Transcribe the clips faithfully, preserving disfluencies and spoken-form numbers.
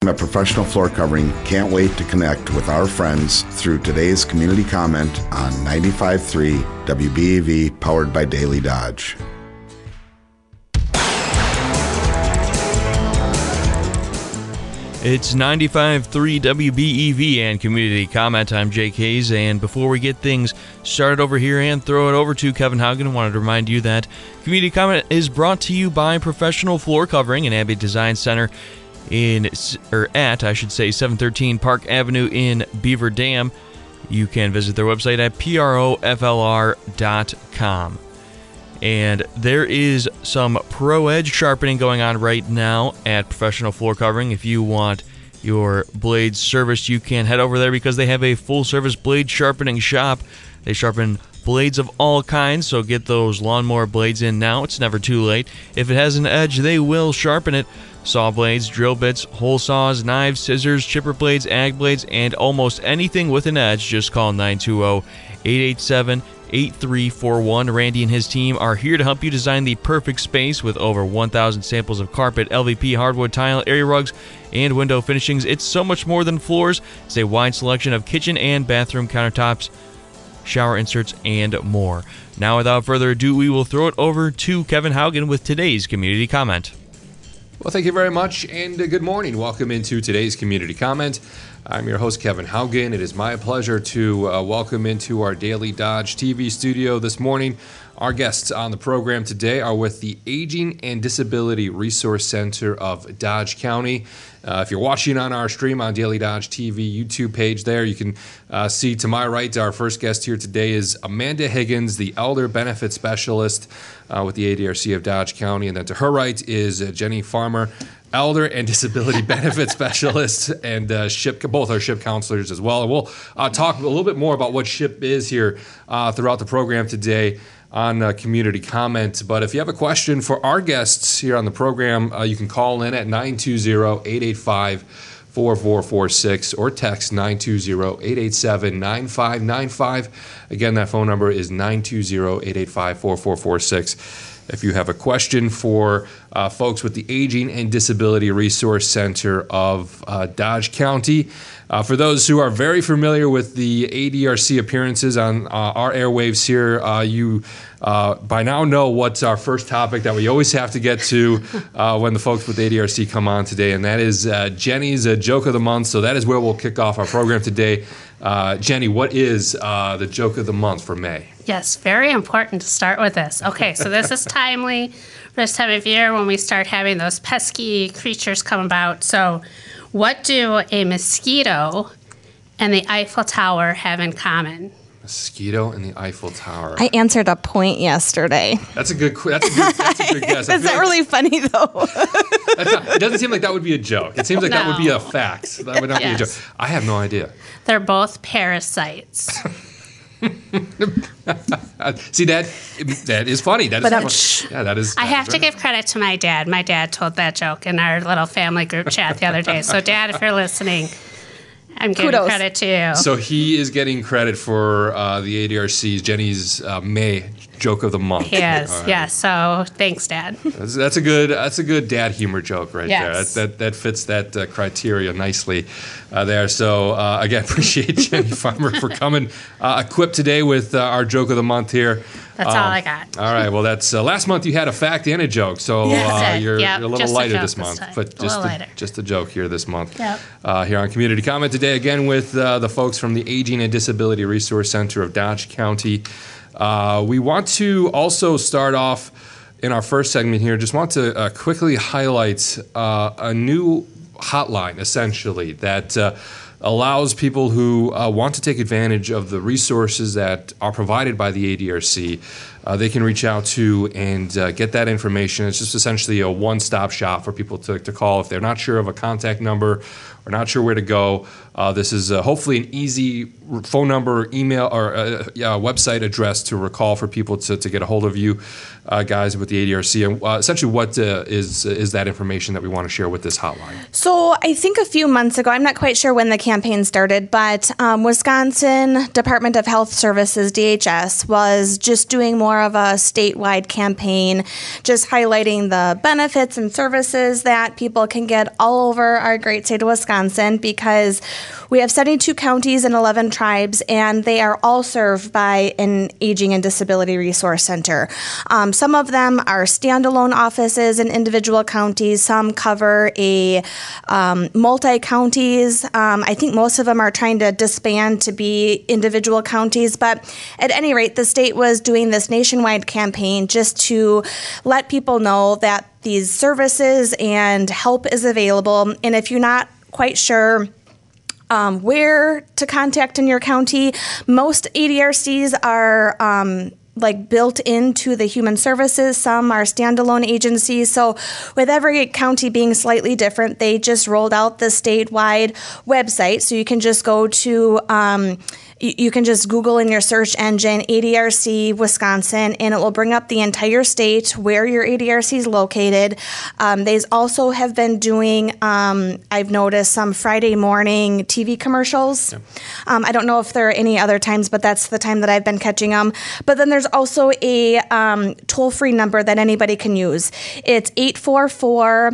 at Professional Floor Covering can't wait to connect with our friends through today's community comment on ninety-five point three W B E V, powered by Daily Dodge. It's ninety-five point three W B E V and Community Comment. I'm Jake Hayes, and before we get things started over here and throw it over to Kevin Haugen, I wanted to remind you that Community Comment is brought to you by Professional Floor Covering and Abbey Design Center in, or at, I should say, seven thirteen Park Avenue in Beaver Dam. You can visit their website at P R O F L R dot com. And there is some Pro Edge sharpening going on right now at Professional Floor Covering. If you want your blades serviced, you can head over there because they have a full-service blade sharpening shop. They sharpen blades of all kinds, so get those lawnmower blades in now. It's never too late. If it has an edge, they will sharpen it. Saw blades, drill bits, hole saws, knives, scissors, chipper blades, ag blades, and almost anything with an edge. Just call nine two zero, eight eight seven, eight three four one. Randy and his team are here to help you design the perfect space with over one thousand samples of carpet, L V P, hardwood, tile, area rugs, and window finishings. It's so much more than floors. It's a wide selection of kitchen and bathroom countertops, shower inserts, and more. Now, without further ado, we will throw it over to Kevin Haugen with today's Community Comment. Well, thank you very much, and uh, good morning. Welcome into today's Community Comment. I'm your host, Kevin Haugen. It is my pleasure to uh, welcome into our Daily Dodge T V studio this morning. Our guests on the program today are with the Aging and Disability Resource Center of Dodge County. Uh, if you're watching on our stream on Daily Dodge T V YouTube page there, you can uh, see to my right, our first guest here today is Amanda Higgins, the Elder Benefit Specialist uh, with the A D R C of Dodge County. And then to her right is uh, Jenny Farmer, Elder and Disability Benefit Specialist, and uh, SHIP, both are SHIP counselors as well. And we'll uh, talk a little bit more about what SHIP is here uh, throughout the program today on uh, Community Comment. But if you have a question for our guests here on the program, uh, you can call in at nine two zero, eight eight five, four four four six or text nine two zero, eight eight seven, nine five nine five. Again, that phone number is nine two zero, eight eight five, four four four six. If you have a question for uh, folks with the Aging and Disability Resource Center of uh, Dodge County. Uh, for those who are very familiar with the A D R C appearances on uh, our airwaves here, uh, you uh, by now know what's our first topic that we always have to get to uh, when the folks with A D R C come on today, and that is uh, Jenny's uh, Joke of the Month. So that is where we'll kick off our program today. Uh, Jenny, what is uh, the Joke of the Month for May? Yes, very important to start with this. Okay, so this is timely for this time of year when we start having those pesky creatures come about. So what do a mosquito and the Eiffel Tower have in common? Mosquito and the Eiffel Tower. I answered a point yesterday. That's a good. That's a good, that's a good guess. Is that like, really funny though? That's not, it doesn't seem like that would be a joke. It seems like no. that would be a fact. That would not yes. be a joke. I have no idea. They're both parasites. See, that that is funny. That is but funny. Yeah, that is. I that have is to right. give credit to my dad. My dad told that joke in our little family group chat the other day. So, Dad, if you're listening, I'm giving Kudos. credit to you. So he is getting credit for uh, the A D R C's Jenny's uh, May Joke of the Month. Yes, right. yes. So thanks, Dad. That's, that's a good. That's a good dad humor joke right yes. there. That, that that fits that uh, criteria nicely uh, there. So uh, again, appreciate Jenny Farmer for coming uh, equipped today with uh, our Joke of the Month here. That's um, all I got. All right. Well, that's uh, last month you had a fact and a joke, so yes. uh, you're, yep. you're a little just lighter a this month, this but just a a, just a joke here this month. Yep. Uh, here on Community Comment today, again with uh, the folks from the Aging and Disability Resource Center of Dodge County. Uh, we want to also start off in our first segment here. Just want to uh, quickly highlight uh, a new hotline, essentially, that uh, allows people who uh, want to take advantage of the resources that are provided by the A D R C. Uh, they can reach out to and uh, get that information. It's just essentially a one-stop shop for people to, to call if they're not sure of a contact number or not sure where to go. Uh, this is uh, hopefully an easy phone number, email, or uh, yeah, website address to recall for people to, to get a hold of you uh, guys with the A D R C. And uh, essentially what uh, is is that information that we want to share with this hotline? So I think a few months ago, I'm not quite sure when the campaign started, but um, Wisconsin Department of Health Services, D H S, was just doing more more of a statewide campaign, just highlighting the benefits and services that people can get all over our great state of Wisconsin, because we have seventy-two counties and eleven tribes, and they are all served by an Aging and Disability Resource Center. Um, some of them are standalone offices in individual counties. Some cover a um, multi-counties. Um, I think most of them are trying to disband to be individual counties. But at any rate, the state was doing this nationwide campaign just to let people know that these services and help is available. And if you're not quite sure Um, where to contact in your county, most A D R Cs are um, like built into the human services. Some are standalone agencies. So with every county being slightly different, they just rolled out the statewide website. So you can just go to um, you can just Google in your search engine A D R C Wisconsin, and it will bring up the entire state where your A D R C is located. Um, they also have been doing, um, I've noticed, some Friday morning T V commercials. Yeah. Um, I don't know if there are any other times, but that's the time that I've been catching them. But then there's also a um, toll-free number that anybody can use. It's eight four four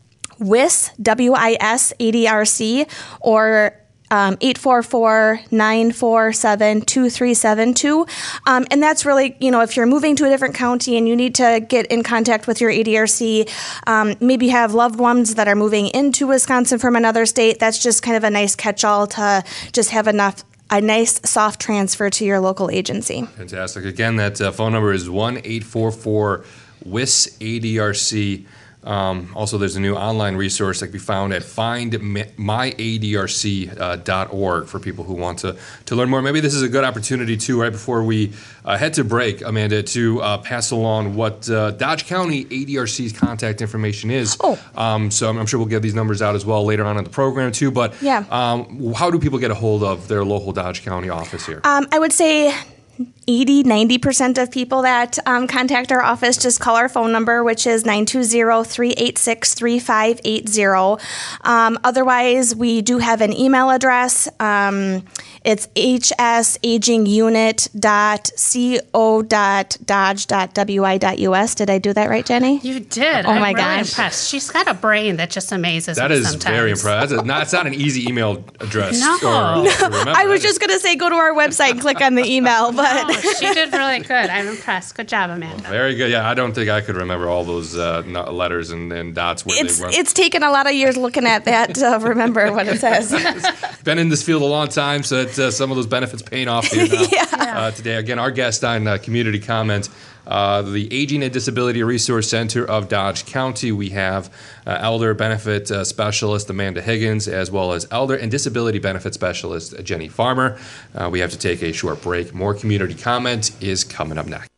W I S, W I S, A D R C, or Um, eight four four, nine four seven, two three seven two. Um, and that's really, you know, if you're moving to a different county and you need to get in contact with your A D R C, um, maybe have loved ones that are moving into Wisconsin from another state, that's just kind of a nice catch-all to just have enough a nice soft transfer to your local agency. Fantastic. Again, that uh, phone number is one eight four four W I S A D R C. Um, also, there's a new online resource that can be found at find my A D R C dot org for people who want to, to learn more. Maybe this is a good opportunity, too, right before we uh, head to break, Amanda, to uh, pass along what uh, Dodge County A D R C's contact information is. Oh. Um, so I'm, I'm sure we'll give these numbers out as well later on in the program, too. But yeah. um, how do people get a hold of their local Dodge County office here? Um, I would say eighty, ninety percent of people that um, contact our office just call our phone number, which is nine two zero, three eight six, three five eight zero. Um, otherwise, we do have an email address. Um, it's h s aging unit dot co dot dodge dot w i dot u s. Did I do that right, Jenny? You did. Oh, I'm my really gosh. impressed. She's got a brain that just amazes That me is sometimes. very impressive. That's, a, not, it's not an easy email address. No. Or, uh, to remember. I was just going to say go to our website and click on the email, but Oh, she did really good. I'm impressed. Good job, Amanda. Very good. Yeah, I don't think I could remember all those uh, no- letters and, and dots where it's they were. it's taken a lot of years looking at that to remember what it says. Been in this field a long time, so that uh, some of those benefits paying off here now. Yeah. Uh, today, again, our guest on uh, Community Comment, uh, the Aging and Disability Resource Center of Dodge County. We have uh, Elder Benefit uh, Specialist Amanda Higgins, as well as Elder and Disability Benefit Specialist Jenny Farmer. Uh, we have to take a short break. More Community Comment is coming up next.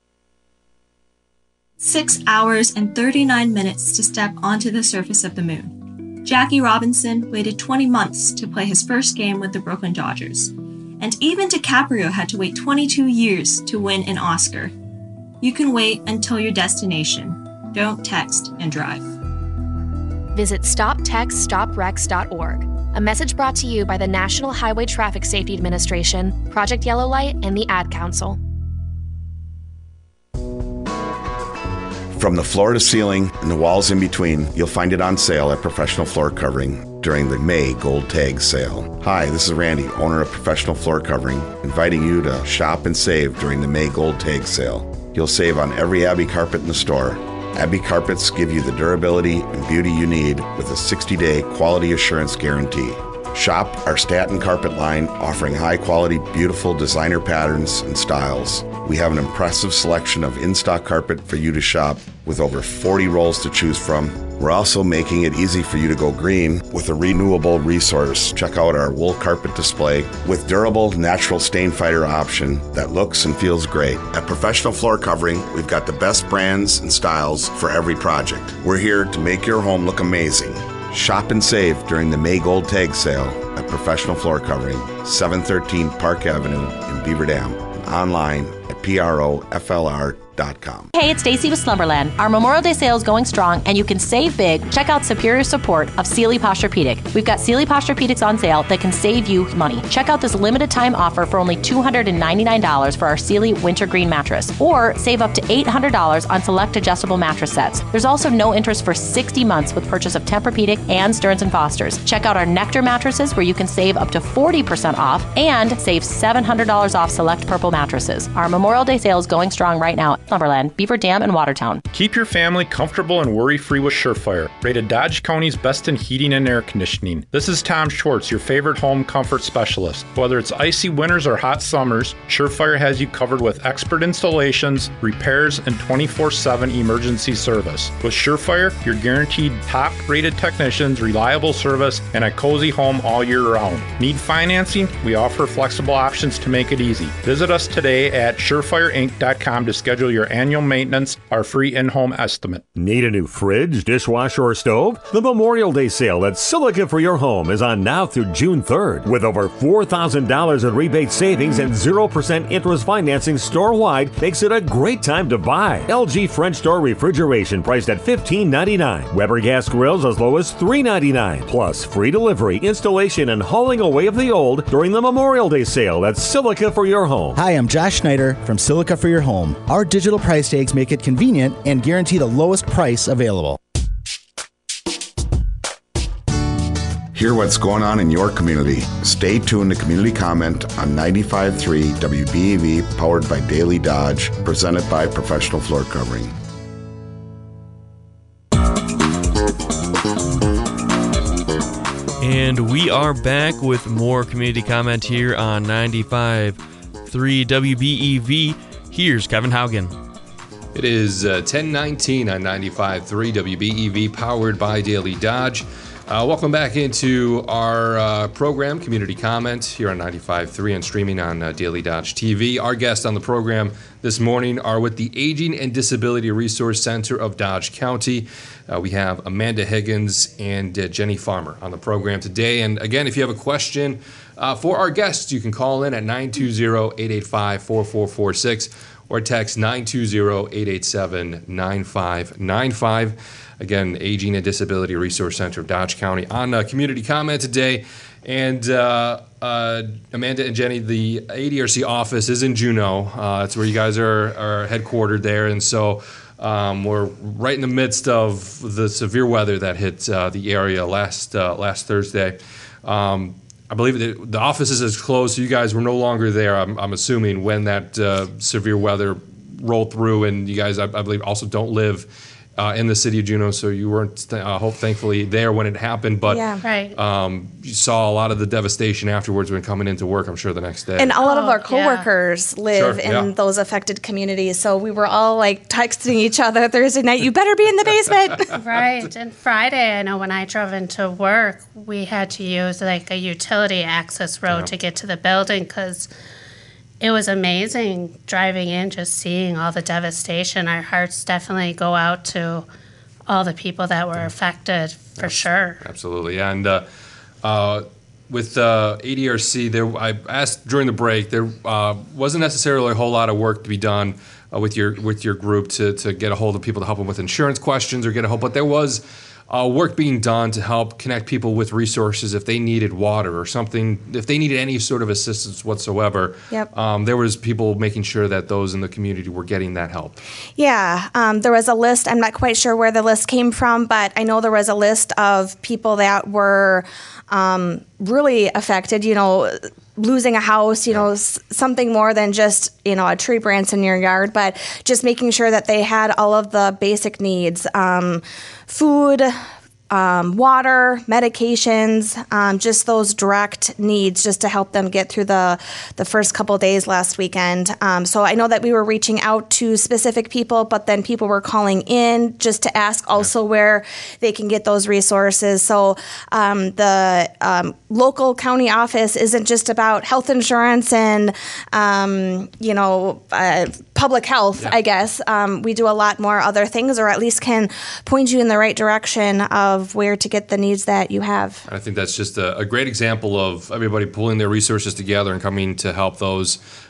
Six hours and thirty-nine minutes to step onto the surface of the moon. Jackie Robinson waited twenty months to play his first game with the Brooklyn Dodgers. And even DiCaprio had to wait twenty-two years to win an Oscar. You can wait until your destination. Don't text and drive. Visit stop text stop wrecks dot org. A message brought to you by the National Highway Traffic Safety Administration, Project Yellow Light, and the Ad Council. From the floor to ceiling and the walls in between, you'll find it on sale at Professional Floor Covering during the May Gold Tag Sale. Hi, this is Randy, owner of Professional Floor Covering, inviting you to shop and save during the May Gold Tag Sale. You'll save on every Abbey carpet in the store. Abbey carpets give you the durability and beauty you need with a sixty-day quality assurance guarantee. Shop our Staten carpet line, offering high-quality, beautiful designer patterns and styles. We have an impressive selection of in-stock carpet for you to shop with over forty rolls to choose from. We're also making it easy for you to go green with a renewable resource. Check out our wool carpet display with durable, natural stain fighter option that looks and feels great. At Professional Floor Covering, we've got the best brands and styles for every project. We're here to make your home look amazing. Shop and save during the May Gold Tag Sale at Professional Floor Covering, seven thirteen Park Avenue in Beaver Dam, and online at P R O F L R dot com. Hey, it's Stacy with Slumberland. Our Memorial Day sale is going strong, and you can save big. Check out superior support of Sealy Posturepedic. We've got Sealy Posturepedics on sale that can save you money. Check out this limited time offer for only two hundred ninety-nine dollars for our Sealy Wintergreen mattress, or save up to eight hundred dollars on select adjustable mattress sets. There's also no interest for sixty months with purchase of Tempur-Pedic and Stearns and Foster's. Check out our Nectar mattresses, where you can save up to forty percent off and save seven hundred dollars off select Purple mattresses. Our Memorial Day sale is going strong right now at Slumberland, Beaver Dam, and Watertown. Keep your family comfortable and worry-free with Surefire, rated Dodge County's best in heating and air conditioning. This is Tom Schwartz, your favorite home comfort specialist. Whether it's icy winters or hot summers, Surefire has you covered with expert installations, repairs, and twenty-four seven emergency service. With Surefire, you're guaranteed top-rated technicians, reliable service, and a cozy home all year round. Need financing? We offer flexible options to make it easy. Visit us today at surefire inc dot com to schedule your annual maintenance, our free in-home estimate. Need a new fridge, dishwasher, or stove? The Memorial Day sale at Silica for Your Home is on now through June third. With over four thousand dollars in rebate savings and zero percent interest financing store-wide, makes it a great time to buy. L G French door refrigeration priced at fifteen ninety-nine. Weber gas grills as low as three ninety-nine. Plus free delivery, installation, and hauling away of the old during the Memorial Day sale at Silica for Your Home. Hi, I'm Josh Schneider from Silica for Your Home. Our digital price tags make it convenient and guarantee the lowest price available. Hear what's going on in your community. Stay tuned to Community Comment on ninety-five point three W B E V, powered by Daily Dodge, presented by Professional Floor Covering. And we are back with more Community Comment here on ninety-five point three W B E V. Here's Kevin Haugen. It is uh, ten nineteen on ninety-five point three W B E V, powered by Daily Dodge. Uh, welcome back into our uh, program, Community Comment, here on ninety-five point three and streaming on uh, Daily Dodge T V. Our guests on the program this morning are with the Aging and Disability Resource Center of Dodge County. Uh, we have Amanda Higgins and uh, Jenny Farmer on the program today. And again, if you have a question uh, for our guests, you can call in at nine two zero, eight eight five, four four four six or text nine two zero, eight eight seven, nine five nine five. Again, Aging and Disability Resource Center of Dodge County on uh, Community Comment today. And uh, uh, Amanda and Jenny, the A D R C office is in Juneau. Uh, that's where you guys are, are headquartered there. And so um, we're right in the midst of the severe weather that hit uh, the area last uh, last Thursday. Um, I believe that the office is closed, so you guys were no longer there, I'm, I'm assuming, when that uh, severe weather rolled through. And you guys, I, I believe, also don't live Uh, in the city of Juneau, so you weren't, uh, hope, thankfully, there when it happened. But Yeah. Right. um, you saw a lot of the devastation afterwards when coming into work, I'm sure, the next day. And a lot of Oh, our coworkers live Sure, in yeah. those affected communities. So we were all like texting each other Thursday night, you better be in the basement. Right. And Friday, I know when I drove into work, we had to use like a utility access road to get to the building because it was amazing driving in, just seeing all the devastation. Our hearts definitely go out to all the people that were affected, for sure. Absolutely. And uh, uh, with uh, A D R C, there, I asked during the break, there uh, wasn't necessarily a whole lot of work to be done uh, with your with your group to, to get a hold of people to help them with insurance questions or get a hold, but there was Uh, work being done to help connect people with resources if they needed water or something, if they needed any sort of assistance whatsoever. Yep. Um, there was people making sure that those in the community were getting that help. Yeah, um, there was a list. I'm not quite sure where the list came from, but I know there was a list of people that were um, really affected, you know, losing a house, you know, s- something more than just, you know, a tree branch in your yard, but just making sure that they had all of the basic needs, um, food, um, water, medications, um, just those direct needs just to help them get through the, the first couple of days last weekend. Um, so I know that we were reaching out to specific people, but then people were calling in just to ask also where they can get those resources. So um, the um, local county office isn't just about health insurance and, um, you know, uh, public health, Yeah. I guess. Um, we do a lot more other things, or at least can point you in the right direction of where to get the needs that you have. I think that's just a, a great example of everybody pulling their resources together and coming to help those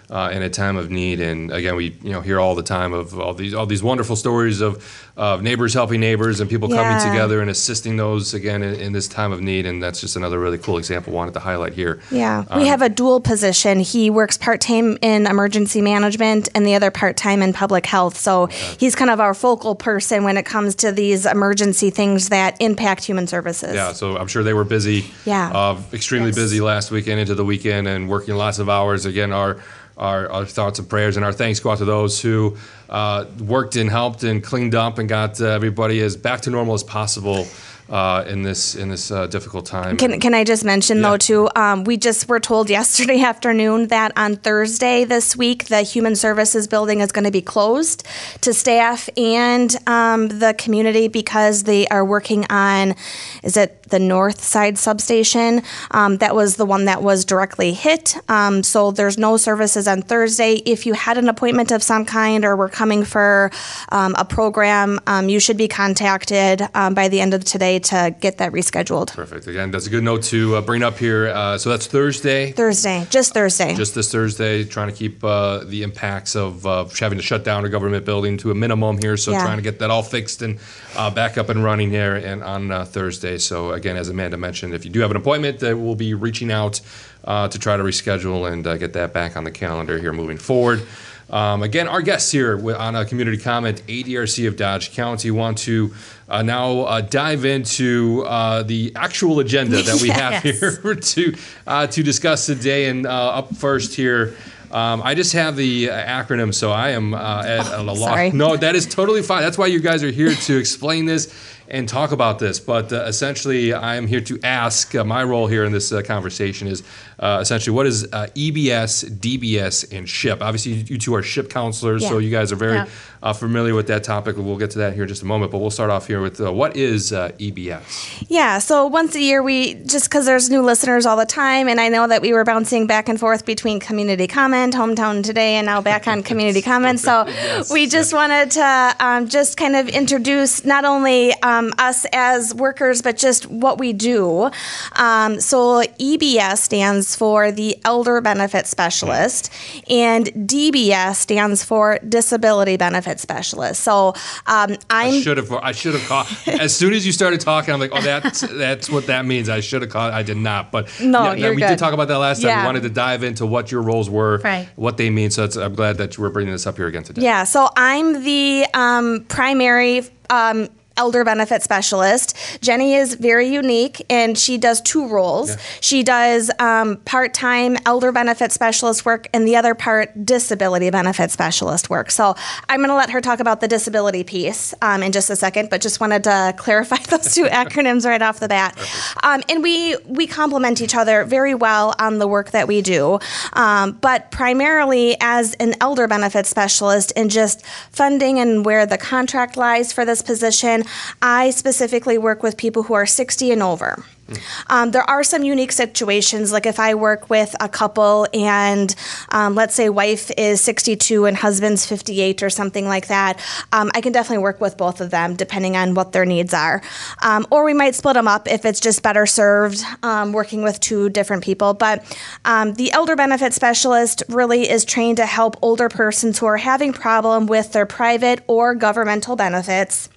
uh, in a time of need. And again, we you know hear all the time of all these all these wonderful stories of of neighbors helping neighbors and people Yeah. coming together and assisting those again in, in this time of need. And that's just another really cool example wanted to highlight here. Yeah, Um, we have a dual position. He works part-time in emergency management and the other part-time in public health. So he's kind of our focal person when it comes to these emergency things that impact human services. Yeah, so I'm sure they were busy. Yeah. Uh, extremely Yes. busy last weekend into the weekend and working lots of hours. Again, our our, our thoughts and prayers and our thanks go out to those who uh, worked and helped and cleaned up and got uh, everybody as back to normal as possible uh, in this in this uh, difficult time. Can, can I just mention, though, too, um, we just were told yesterday afternoon that on Thursday this week, the Human Services building is going to be closed to staff and um, the community because they are working on, is it the north side substation? Um, that was the one that was directly hit. Um, so there's no services on Thursday. If you had an appointment of some kind or were coming for um, a program, um, you should be contacted um, by the end of today to get that rescheduled. Perfect. Again, that's a good note to uh, bring up here. Uh, so that's Thursday. Thursday, just Thursday. Just this Thursday, trying to keep uh, the impacts of uh, having to shut down a government building to a minimum here. So Yeah. trying to get that all fixed and uh, back up and running here and on uh, Thursday. So again, as Amanda mentioned, if you do have an appointment, that we'll be reaching out uh, to try to reschedule and uh, get that back on the calendar here moving forward. Um, again, our guests here wi- on a community comment, A D R C of Dodge County, want to uh, now uh, dive into uh, the actual agenda that we have Yes. here to uh, to discuss today. And uh, up first here, um, I just have the uh, acronym, so I am uh, at a loss. sorry. No, that is totally fine. That's why you guys are here to explain this and talk about this. But uh, essentially, I am here to ask. Uh, my role here in this uh, conversation is uh, essentially what is uh, E B S, D B S, and SHIP. Obviously, you two are SHIP counselors, so Yeah. you guys are very Yeah. uh, familiar with that topic. We'll get to that here in just a moment. But we'll start off here with uh, what is uh, E B S? Yeah, so once a year, we just because there's new listeners all the time, and I know that we were bouncing back and forth between Community Comment, Hometown Today, and now back on Community Comment. So Yes, we just wanted to um, just kind of introduce not only um, us as workers, but just what we do. Um, so E B S stands for the Elder Benefit Specialist, and D B S stands for Disability Benefit Specialist. So um, I'm I should have. I should have caught. As soon as you started talking, I'm like, oh, that's that's what that means. I should have caught. I did not. But No, yeah, you're we good. did talk about that last time. Yeah. We wanted to dive into what your roles were, Right. what they mean. So it's, I'm glad that you were bringing this up here again today. Yeah, so I'm the um, primary um, elder benefit specialist. Jenny is very unique, and she does two roles. Yeah. She does um, part-time elder benefit specialist work, and the other part, disability benefit specialist work. So I'm going to let her talk about the disability piece um, in just a second, but just wanted to clarify those two acronyms right off the bat. Um, and we we complement each other very well on the work that we do. Um, but primarily as an elder benefit specialist and just funding and where the contract lies for this position, I specifically work with people who are sixty and over. Um, there are some unique situations, like if I work with a couple and um, let's say wife is sixty-two and husband's fifty-eight or something like that, um, I can definitely work with both of them depending on what their needs are. Um, or we might split them up if it's just better served um, working with two different people. But um, the elder benefit specialist really is trained to help older persons who are having problem with their private or governmental benefits.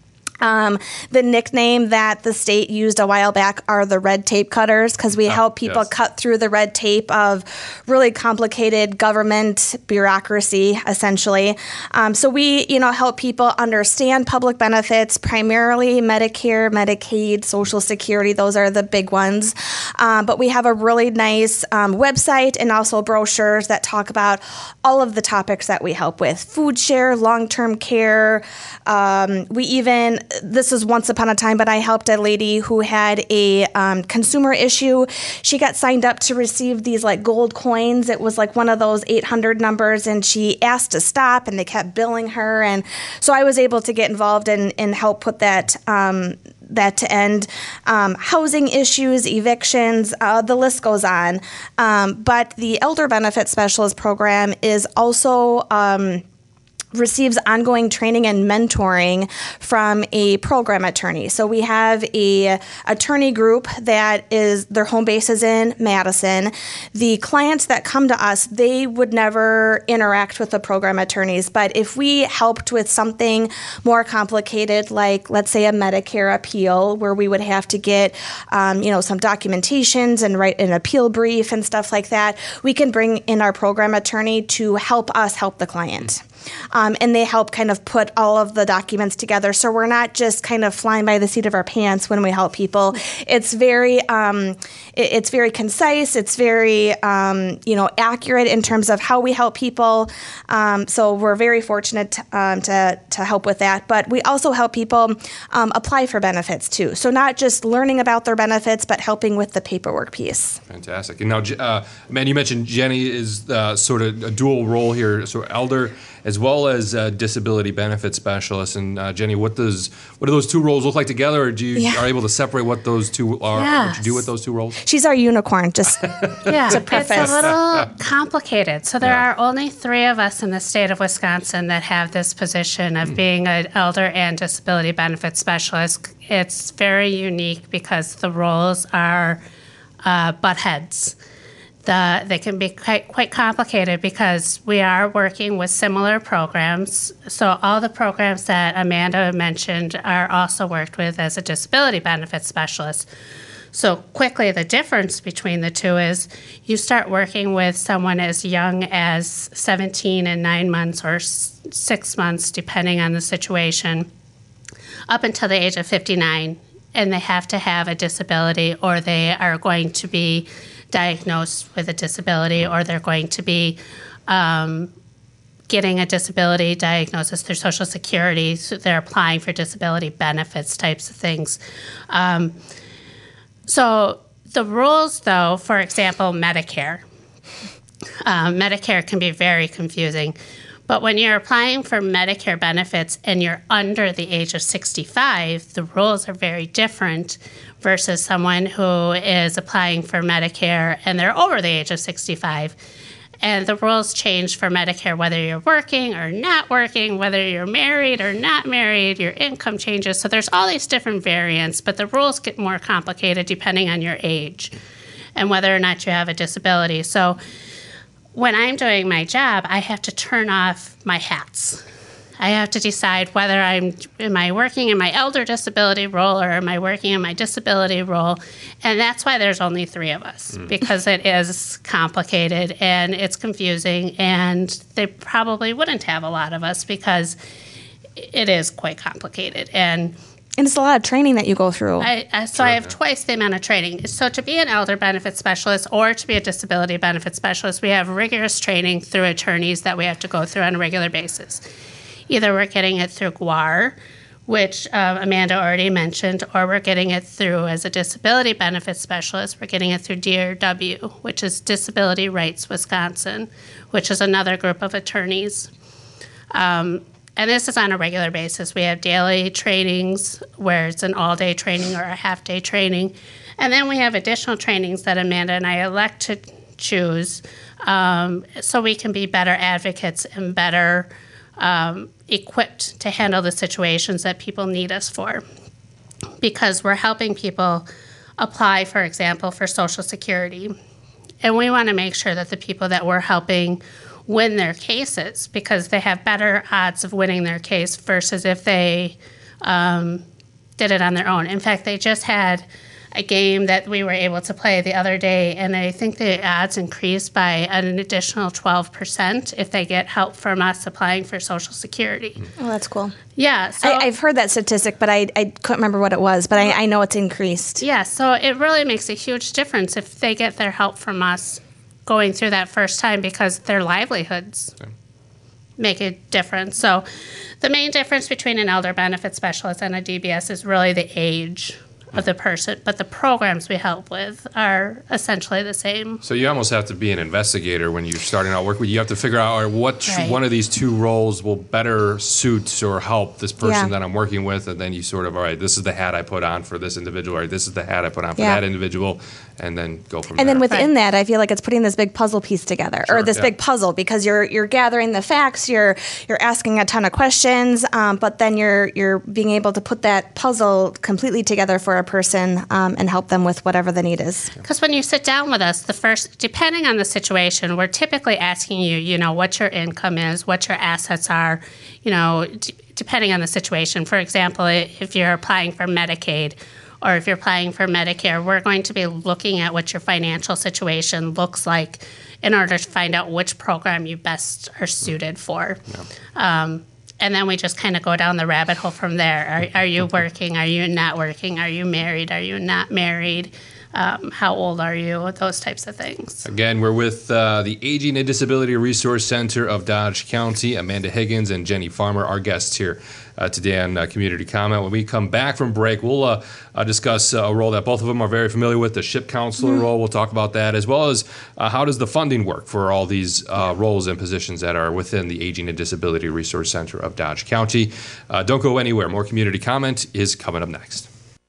Um, the nickname that the state used a while back are the red tape cutters, because we Ah, help people yes. cut through the red tape of really complicated government bureaucracy, essentially. Um, so we, you know, help people understand public benefits, primarily Medicare, Medicaid, Social Security. Those are the big ones. Um, but we have a really nice um, website and also brochures that talk about all of the topics that we help with: food share, long-term care. Um, we even This was once upon a time, but I helped a lady who had a um, consumer issue. She got signed up to receive these like gold coins. It was like one of those eight hundred numbers, and she asked to stop, and they kept billing her. And so I was able to get involved and, and help put that um, that to end. Um, housing issues, evictions, uh, the list goes on. Um, but the Elder Benefit Specialist Program is also um, receives ongoing training and mentoring from a program attorney. So we have a attorney group that is, their home base is in Madison. The clients that come to us, they would never interact with the program attorneys. But if we helped with something more complicated, like let's say a Medicare appeal, where we would have to get, um, you know, some documentations and write an appeal brief and stuff like that, we can bring in our program attorney to help us help the client. Um, and they help kind of put all of the documents together. So we're not just kind of flying by the seat of our pants when we help people. It's very, um, it, it's very concise. It's very, um, you know, accurate in terms of how we help people. Um, so we're very fortunate to, um, to to help with that. But we also help people um, apply for benefits too. So not just learning about their benefits, but helping with the paperwork piece. Fantastic. And now, uh, man, you mentioned Jenny is uh, sort of a dual role here, so elder as well as uh, disability benefit specialist. And uh, Jenny, what does what do those two roles look like together, or do you Yeah. are able to separate what those two are? Yes. What you do with those two roles? She's our unicorn, just Yeah, to it's preface. a little complicated. So there Yeah. are only three of us in the state of Wisconsin that have this position of Hmm. being an elder and disability benefit specialist. It's very unique because the roles are uh, butt heads. The, they can be quite, quite complicated because we are working with similar programs. So all the programs that Amanda mentioned are also worked with as a disability benefit specialist. So quickly, the difference between the two is you start working with someone as young as seventeen and nine months or s- six months, depending on the situation, up until the age of fifty-nine, and they have to have a disability or they are going to be diagnosed with a disability or they're going to be um, getting a disability diagnosis through Social Security. So they're applying for disability benefits types of things. Um, so the rules, though, for example, Medicare. Uh, Medicare can be very confusing. But when you're applying for Medicare benefits and you're under the age of sixty-five, the rules are very different versus someone who is applying for Medicare and they're over the age of sixty-five. And the rules change for Medicare whether you're working or not working, whether you're married or not married, your income changes. So there's all these different variants, but the rules get more complicated depending on your age and whether or not you have a disability. So when I'm doing my job, I have to turn off my hats. I have to decide whether I'm, am I working in my elder disability role or am I working in my disability role? And that's why there's only three of us, mm. because it is complicated and it's confusing, and they probably wouldn't have a lot of us because it is quite complicated. And And it's a lot of training that you go through. I, I, so I have twice the amount of training. So to be an elder benefit specialist or to be a disability benefit specialist, we have rigorous training through attorneys that we have to go through on a regular basis. Either we're getting it through G W A R, which um, Amanda already mentioned, or we're getting it through, as a disability benefit specialist, we're getting it through D R W, which is Disability Rights Wisconsin, which is another group of attorneys. Um, And this is on a regular basis. We have daily trainings where it's an all-day training or a half-day training. And then we have additional trainings that Amanda and I elect to choose um, so we can be better advocates and better um, equipped to handle the situations that people need us for. Because we're helping people apply, for example, for Social Security. And we want to make sure that the people that we're helping win their cases, because they have better odds of winning their case versus if they um, did it on their own. In fact, they just had a game that we were able to play the other day, and I think the odds increased by an additional twelve percent if they get help from us applying for Social Security. Oh, that's cool. Yeah. So I, I've heard that statistic, but I, I couldn't remember what it was, but I, I know it's increased. Yeah, so it really makes a huge difference if they get their help from us going through that first time, because their livelihoods okay. make a difference. So the main difference between an elder benefit specialist and a D B S is really the age of the person, but the programs we help with are essentially the same. So you almost have to be an investigator when you're starting out work with. You have to figure out all right, what Right. one of these two roles will better suit or help this person Yeah. that I'm working with, and then you sort of, all right, this is the hat I put on for this individual, or this is the hat I put on for Yeah. that individual, and then go from And there. then within that, I feel like it's putting this big puzzle piece together, Sure, or this yeah. big puzzle, because you're you're gathering the facts, you're you're asking a ton of questions, um, but then you're you're being able to put that puzzle completely together for a person um, and help them with whatever the need is. Because when you sit down with us, the first, depending on the situation, we're typically asking you, you know, what your income is, what your assets are, you know, d- depending on the situation. For example, i- if you're applying for Medicaid or if you're applying for Medicare, we're going to be looking at what your financial situation looks like in order to find out which program you best are suited for. Um, and then we just kind of go down the rabbit hole from there. Are, are you working? Are you not working? Are you married? Are you not married? Um, how old are you? Those types of things. Again, we're with uh, the Aging and Disability Resource Center of Dodge County. Amanda Higgins and Jenny Farmer, our guests here uh, today on uh, Community Comment. When we come back from break, we'll uh, uh, discuss uh, a role that both of them are very familiar with, the SHIP counselor Mm-hmm. role. We'll talk about that, as well as uh, how does the funding work for all these uh, roles and positions that are within the Aging and Disability Resource Center of Dodge County. Uh, don't go anywhere. More Community Comment is coming up next.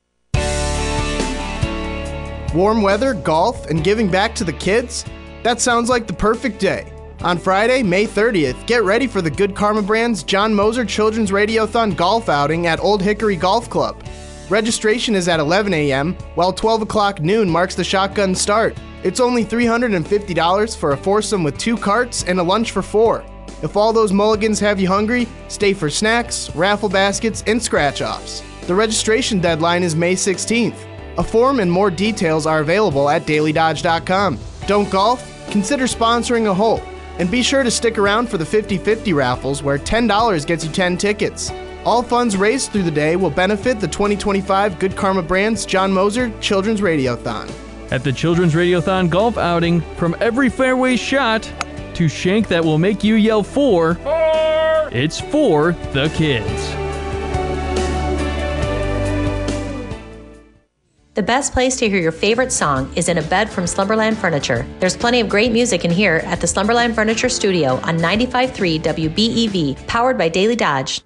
Warm weather, golf, and giving back to the kids? That sounds like the perfect day. On Friday, May thirtieth, get ready for the Good Karma Brand's John Moser Children's Radiothon golf outing at Old Hickory Golf Club. Registration is at eleven a.m., while twelve o'clock noon marks the shotgun start. It's only three hundred fifty dollars for a foursome with two carts and a lunch for four. If all those mulligans have you hungry, stay for snacks, raffle baskets, and scratch-offs. The registration deadline is May sixteenth. A form and more details are available at daily dodge dot com. Don't golf? Consider sponsoring a hole. And be sure to stick around for the fifty fifty raffles, where ten dollars gets you ten tickets. All funds raised through the day will benefit the twenty twenty-five Good Karma Brand's John Moser Children's Radiothon. At the Children's Radiothon golf outing, from every fairway shot to shank that will make you yell four, four! It's for the kids. The best place to hear your favorite song is in a bed from Slumberland Furniture. There's plenty of great music in here at the Slumberland Furniture Studio on ninety-five point three W B E V, powered by Daily Dodge.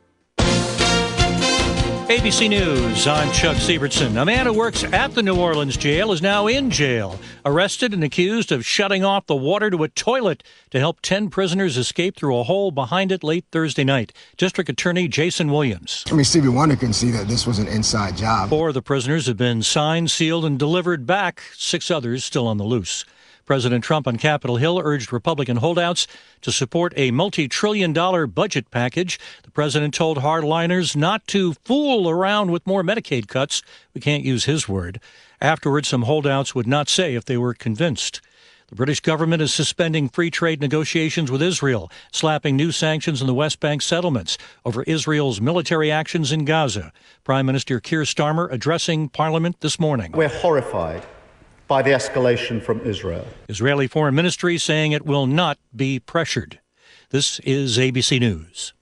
A B C News, I'm Chuck Siebertson. A man who works at the New Orleans jail is now in jail, arrested and accused of shutting off the water to a toilet to help ten prisoners escape through a hole behind it late Thursday night. District Attorney Jason Williams. I mean, Stevie Wonder can see that this was an inside job. Four of the prisoners have been signed, sealed, and delivered back. Six others still on the loose. President Trump on Capitol Hill urged Republican holdouts to support a multi-trillion dollar budget package. The president told hardliners not to fool around with more Medicaid cuts. We can't use his word. Afterwards, some holdouts would not say if they were convinced. The British government is suspending free trade negotiations with Israel, slapping new sanctions on the West Bank settlements over Israel's military actions in Gaza. Prime Minister Keir Starmer addressing Parliament this morning. We're horrified by the escalation from Israel. Israeli Foreign Ministry saying it will not be pressured. This is A B C News.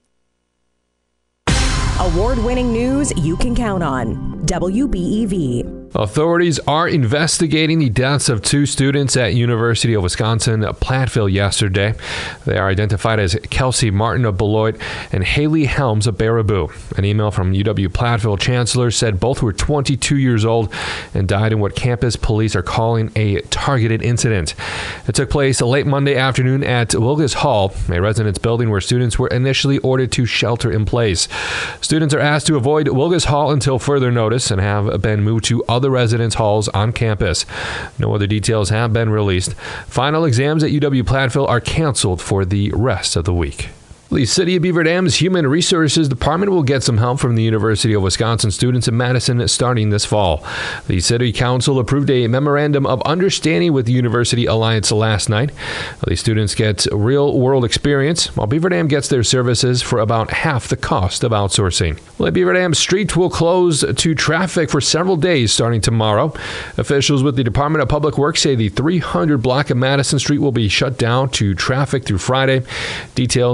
Award-winning news you can count on. W B E V. Authorities are investigating the deaths of two students at University of Wisconsin-Platteville yesterday. They are identified as Kelsey Martin of Beloit and Haley Helms of Baraboo. An email from U W-Platteville Chancellor said both were twenty-two years old and died in what campus police are calling a targeted incident. It took place late Monday afternoon at Wilgus Hall, a residence building where students were initially ordered to shelter in place. Students are asked to avoid Wilgus Hall until further notice and have been moved to other residence halls on campus. No other details have been released. Final exams at U W-Platteville are canceled for the rest of the week. The City of Beaver Dam's Human Resources Department will get some help from the University of Wisconsin students in Madison starting this fall. The City Council approved a memorandum of understanding with the University Alliance last night. The students get real-world experience, while Beaver Dam gets their services for about half the cost of outsourcing. Well, Beaver Dam Street will close to traffic for several days starting tomorrow. Officials with the Department of Public Works say the three hundred block of Madison Street will be shut down to traffic through Friday. Details on the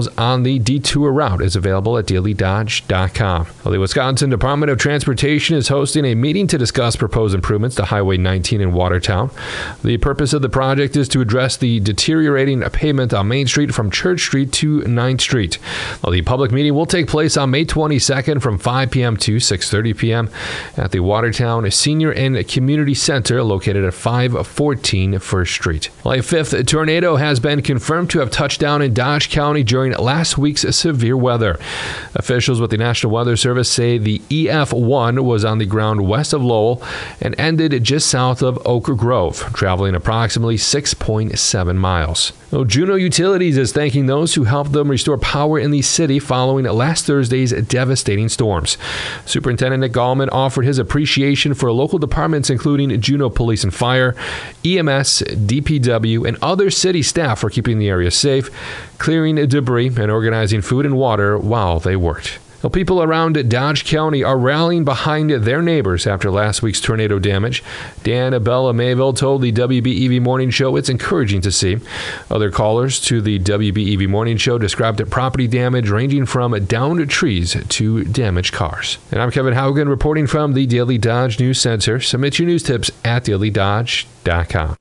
only detour route is available at daily dodge dot com. Well, the Wisconsin Department of Transportation is hosting a meeting to discuss proposed improvements to Highway nineteen in Watertown. The purpose of the project is to address the deteriorating pavement on Main Street from Church Street to ninth Street. Well, the public meeting will take place on May twenty-second from five p.m. to six thirty p.m. at the Watertown Senior and Community Center located at five fourteen First Street. Well, a fifth tornado has been confirmed to have touched down in Dodge County during last week's severe weather. Officials with the National Weather Service say the E F one was on the ground west of Lowell and ended just south of Oak Grove, traveling approximately six point seven miles. Well, Juneau Utilities is thanking those who helped them restore power in the city following last Thursday's devastating storms. Superintendent Nick Gallman offered his appreciation for local departments including Juneau Police and Fire, E M S, D P W, and other city staff for keeping the area safe, clearing debris, and organizing food and water while they worked. Well, people around Dodge County are rallying behind their neighbors after last week's tornado damage. Dan Abella Mayville told the W B E V Morning Show it's encouraging to see. Other callers to the W B E V Morning Show described property damage ranging from downed trees to damaged cars. And I'm Kevin Haugen reporting from the Daily Dodge News Center. Submit your news tips at daily dodge dot com.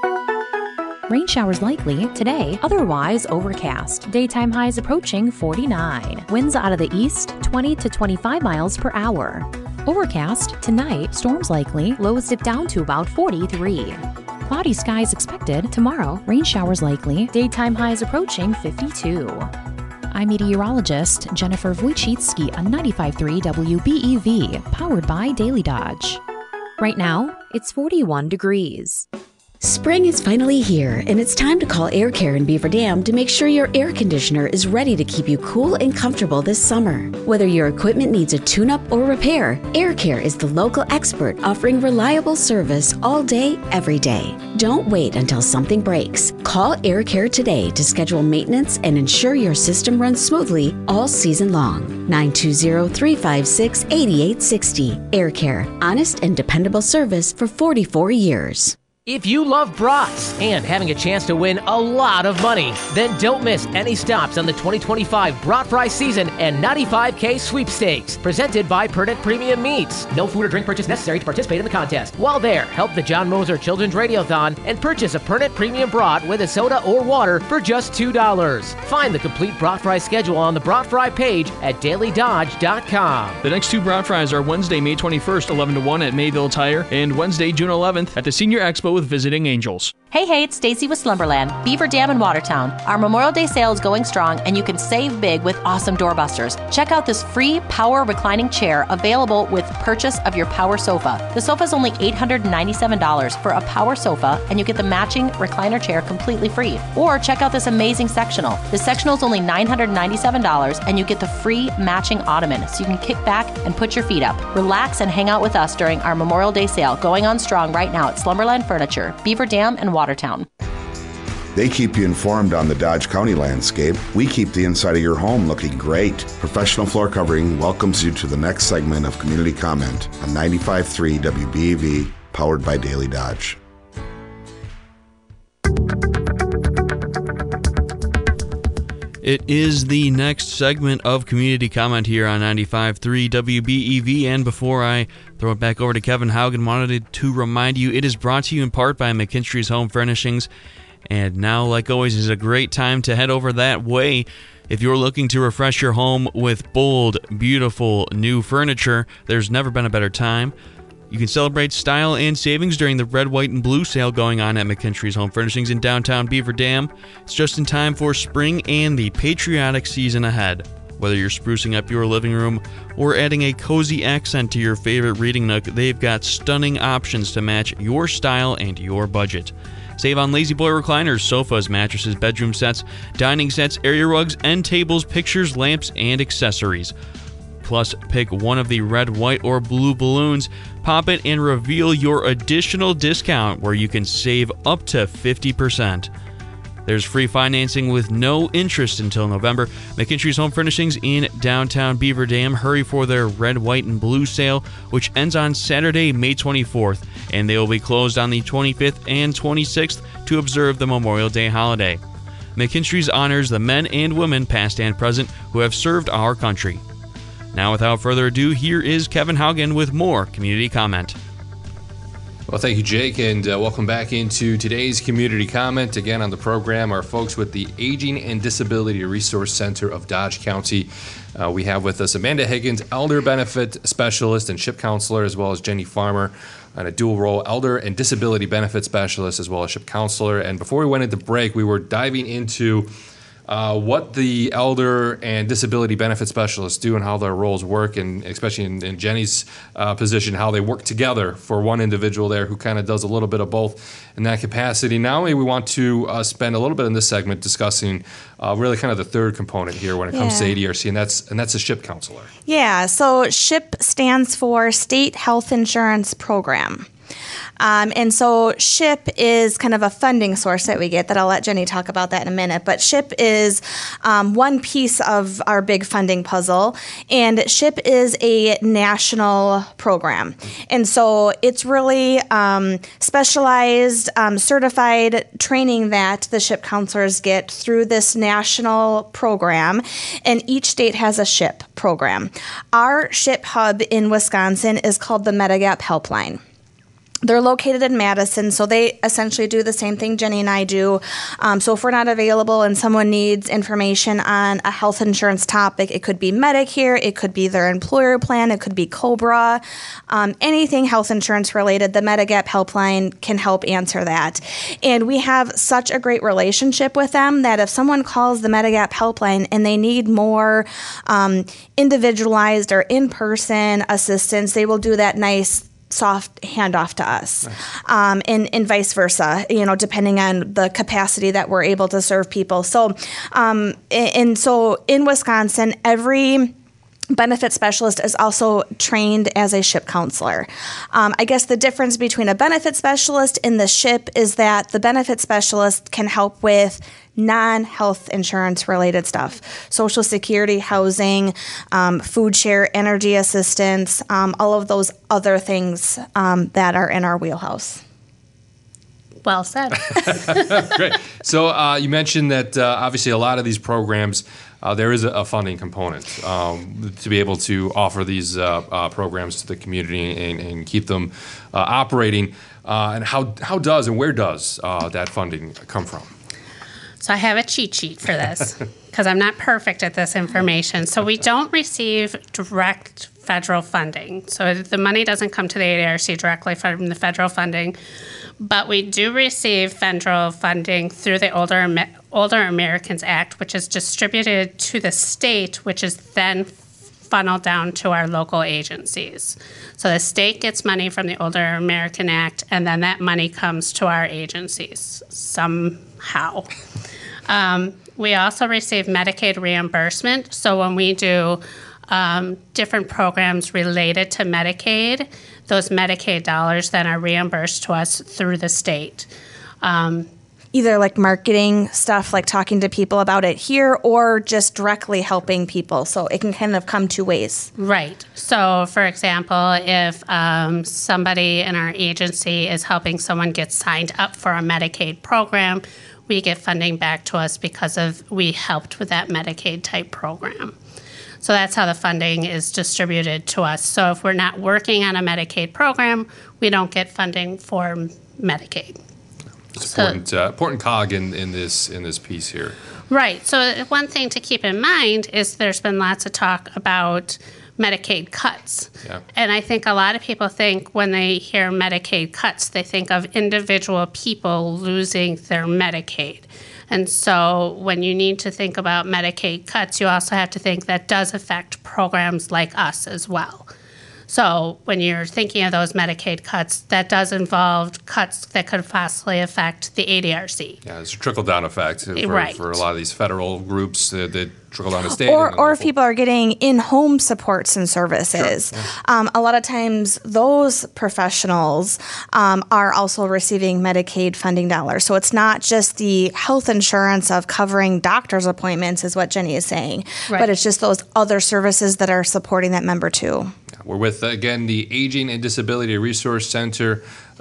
Rain showers likely today, otherwise overcast. Daytime highs approaching forty-nine. Winds out of the east, twenty to twenty-five miles per hour. Overcast tonight, storms likely, lows dip down to about forty-three. Cloudy skies expected tomorrow, rain showers likely, daytime highs approaching fifty-two. I'm meteorologist Jennifer Wojcicki on ninety-five point three W B E V, powered by Daily Dodge. Right now, it's forty-one degrees. Spring is finally here, and it's time to call Air Care in Beaver Dam to make sure your air conditioner is ready to keep you cool and comfortable this summer. Whether your equipment needs a tune-up or repair, Air Care is the local expert offering reliable service all day, every day. Don't wait until something breaks. Call Air Care today to schedule maintenance and ensure your system runs smoothly all season long. nine two zero, three five six, eight eight six zero. Air Care, honest and dependable service for forty-four years. If you love brats and having a chance to win a lot of money, then don't miss any stops on the twenty twenty-five Brat Fry season and ninety-five K sweepstakes, presented by Perdant Premium Meats. No food or drink purchase necessary to participate in the contest. While there, help the John Moser Children's Radiothon and purchase a Perdant Premium Brat with a soda or water for just two dollars. Find the complete Brat Fry schedule on the Brat Fry page at daily dodge dot com. The next two Brat Fries are Wednesday, May twenty-first, eleven to one at Mayville Tire, and Wednesday, June eleventh at the Senior Expo with Visiting Angels. Hey, hey, it's Stacy with Slumberland, Beaver Dam in Watertown. Our Memorial Day sale is going strong, and you can save big with awesome doorbusters. Check out this free power reclining chair available with purchase of your power sofa. The sofa is only eight hundred ninety-seven dollars for a power sofa, and you get the matching recliner chair completely free. Or check out this amazing sectional. The sectional is only nine hundred ninety-seven dollars, and you get the free matching ottoman, so you can kick back and put your feet up. Relax and hang out with us during our Memorial Day sale going on strong right now at Slumberland Furniture, Beaver Dam, and Watertown. They keep you informed on the Dodge County landscape. We keep the inside of your home looking great. Professional Floor Covering welcomes you to the next segment of Community Comment on ninety-five point three W B E V, powered by Daily Dodge. It is the next segment of Community Comment here on ninety-five point three W B E V, and before I throw it back over to Kevin Haugen, wanted to remind you it is brought to you in part by McKinstry's Home Furnishings, and now, like always, is a great time to head over that way. If you're looking to refresh your home with bold, beautiful new furniture, there's never been a better time. You can celebrate style and savings during the red, white, and blue sale going on at McKinstry's Home Furnishings in downtown Beaver Dam. It's just in time for spring and the patriotic season ahead. Whether you're sprucing up your living room or adding a cozy accent to your favorite reading nook, they've got stunning options to match your style and your budget. Save on Lazy Boy recliners, sofas, mattresses, bedroom sets, dining sets, area rugs, end tables, pictures, lamps, and accessories. Plus, pick one of the red, white, or blue balloons, pop it, and reveal your additional discount where you can save up to fifty percent. There's free financing with no interest until November. McKinstry's Home Furnishings in downtown Beaver Dam. Hurry for their red, white, and blue sale, which ends on Saturday, May twenty-fourth, and they will be closed on the twenty-fifth and twenty-sixth to observe the Memorial Day holiday. McKinstry's honors the men and women, past and present, who have served our country. Now, without further ado, here is Kevin Haugen with more Community Comment. Well, thank you, Jake, and uh, welcome back into today's Community Comment. Again, on the program are folks with the Aging and Disability Resource Center of Dodge County. Uh, we have with us Amanda Higgins, Elder Benefit Specialist and SHIP Counselor, as well as Jenny Farmer, on a dual role, Elder and Disability Benefit Specialist, as well as SHIP Counselor. And before we went into break, we were diving into Uh, what the elder and disability benefit specialists do and how their roles work, and especially in, in Jenny's uh, position, how they work together for one individual there who kind of does a little bit of both in that capacity. Now we want to uh, spend a little bit in this segment discussing uh, really kind of the third component here when it comes Yeah. to A D R C, and that's and that's a SHIP counselor. Yeah, so SHIP stands for State Health Insurance Program. Um, and so SHIP is kind of a funding source that we get that I'll let Jenny talk about that in a minute. But SHIP is um, one piece of our big funding puzzle. And SHIP is a national program. And so it's really um, specialized, um, certified training that the SHIP counselors get through this national program. And each state has a SHIP program. Our SHIP hub in Wisconsin is called the Medigap Helpline. They're located in Madison, so they essentially do the same thing Jenny and I do. Um, so if we're not available and someone needs information on a health insurance topic, it could be Medicare, it could be their employer plan, it could be COBRA, um, anything health insurance related, the Medigap Helpline can help answer that. And we have such a great relationship with them that if someone calls the Medigap Helpline and they need more um, individualized or in-person assistance, they will do that nice soft handoff to us, um, and, and vice versa, you know, depending on the capacity that we're able to serve people. So, um, and, and so in Wisconsin, every benefit specialist is also trained as a SHIP counselor. Um, I guess the difference between a benefit specialist and the SHIP is that the benefit specialist can help with non-health insurance related stuff, Social Security, housing, um, food share, energy assistance, um, all of those other things um, that are in our wheelhouse. Well said. Great. So uh, you mentioned that uh, obviously a lot of these programs, Uh, there is a, a funding component um, to be able to offer these uh, uh, programs to the community and, and keep them uh, operating. Uh, and how how does and where does uh, that funding come from? So I have a cheat sheet for this because I'm not perfect at this information. So we don't receive direct federal funding. So the money doesn't come to the A D R C directly from the federal funding, but we do receive federal funding through the Older Older Americans Act, which is distributed to the state, which is then funneled down to our local agencies. So the state gets money from the Older American Act, and then that money comes to our agencies somehow. Um, we also receive Medicaid reimbursement. So when we do um, different programs related to Medicaid, those Medicaid dollars then are reimbursed to us through the state. Um, Either like marketing stuff, like talking to people about it here, or just directly helping people. So it can kind of come two ways. Right. So, for example, if um, somebody in our agency is helping someone get signed up for a Medicaid program, we get funding back to us because of we helped with that Medicaid type program. So that's how the funding is distributed to us. So if we're not working on a Medicaid program, we don't get funding for Medicaid. It's important, uh, important cog in, in this in this piece here. Right. So one thing to keep in mind is there's been lots of talk about Medicaid cuts. Yeah. And I think a lot of people think when they hear Medicaid cuts, they think of individual people losing their Medicaid. And so when you need to think about Medicaid cuts, you also have to think that does affect programs like us as well. So when you're thinking of those Medicaid cuts, that does involve cuts that could possibly affect the A D R C. Yeah, it's a trickle-down effect for, Right. for a lot of these federal groups that, that trickle down to state. Or, and or if local. people are getting in-home supports and services. Sure, yeah. Um, a lot of times those professionals um, are also receiving Medicaid funding dollars. So it's not just the health insurance of covering doctor's appointments is what Jenny is saying, Right. but it's just those other services that are supporting that member too. We're with, again, the Aging and Disability Resource Center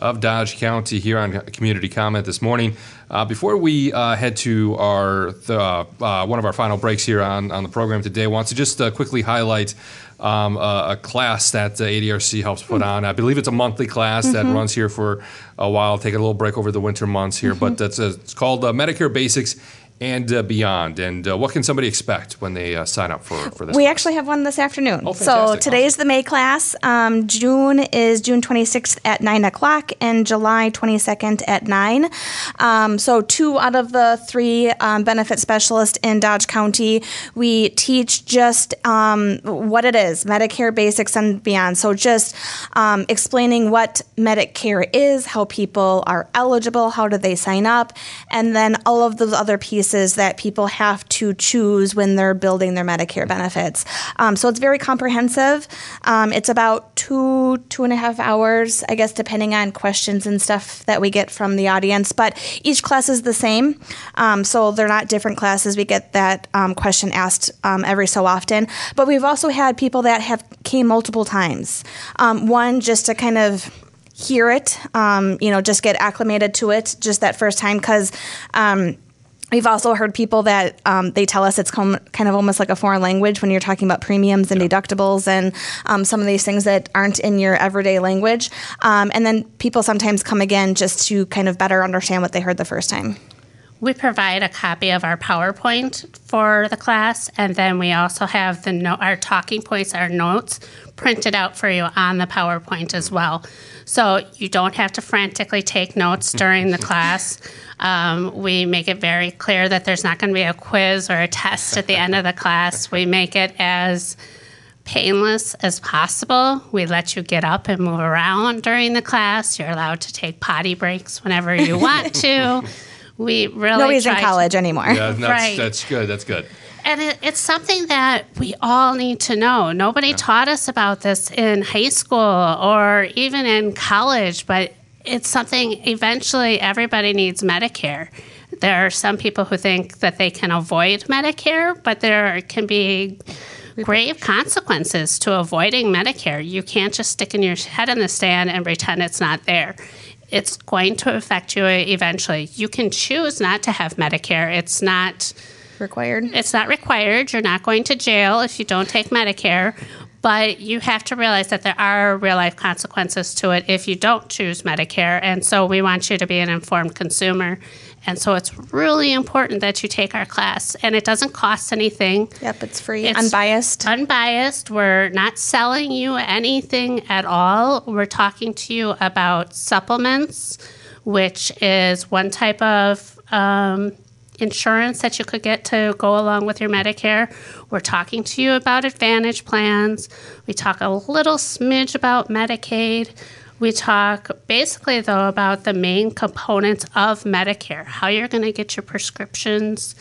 of Dodge County here on Community Comment this morning. Uh, before we uh, head to our the, uh, one of our final breaks here on, on the program today, I want to just uh, quickly highlight um, a, a class that uh, A D R C helps put on. I believe it's a monthly class mm-hmm. that runs here for a while, take a little break over the winter months here, mm-hmm. but that's a, it's called uh, Medicare Basics and uh, Beyond. And uh, what can somebody expect when they uh, sign up for, for this We class? actually have one this afternoon. Oh, so today's the May class. Um, June is June twenty-sixth at nine o'clock and July twenty-second at nine. Um, so two out of the three um, benefit specialists in Dodge County, we teach just um, what it is, Medicare Basics and Beyond. So just um, explaining what Medicare is, how people are eligible, how do they sign up, and then all of those other pieces that people have to choose when they're building their Medicare benefits. Um, so it's very comprehensive. Um, it's about two, two and a half hours, I guess, depending on questions and stuff that we get from the audience. But each class is the same. Um, so they're not different classes. We get that um, question asked um, every so often. But we've also had people that have came multiple times. Um, one, just to kind of hear it, um, you know, just get acclimated to it just that first time, because um, we've also heard people that um, they tell us it's com- kind of almost like a foreign language when you're talking about premiums and deductibles and um, some of these things that aren't in your everyday language. Um, and then people sometimes come again just to kind of better understand what they heard the first time. We provide a copy of our PowerPoint for the class, and then we also have the no- our talking points, our notes, printed out for you on the PowerPoint as well. So you don't have to frantically take notes during the class. Um, we make it very clear that there's not going to be a quiz or a test at the end of the class. We make it as painless as possible. We let you get up and move around during the class. You're allowed to take potty breaks whenever you want to. We really Nobody's in try college to, anymore. Yeah, that's, right. that's good. That's good. And it, it's something that we all need to know. Nobody yeah. taught us about this in high school or even in college, but it's something eventually everybody needs Medicare. There are some people who think that they can avoid Medicare, but there can be grave consequences to avoiding Medicare. You can't just stick in your head in the sand and pretend it's not there. It's going to affect you eventually. You can choose not to have Medicare. It's not required. It's not required. You're not going to jail if you don't take Medicare. But you have to realize that there are real-life consequences to it if you don't choose Medicare. And so we want you to be an informed consumer. And so it's really important that you take our class. And it doesn't cost anything. Yep, it's free, it's unbiased. Unbiased. We're not selling you anything at all. We're talking to you about supplements, which is one type of um, insurance that you could get to go along with your Medicare. We're talking to you about Advantage plans. We talk a little smidge about Medicaid. We talk basically, though, about the main components of Medicare, how you're going to get your prescriptions,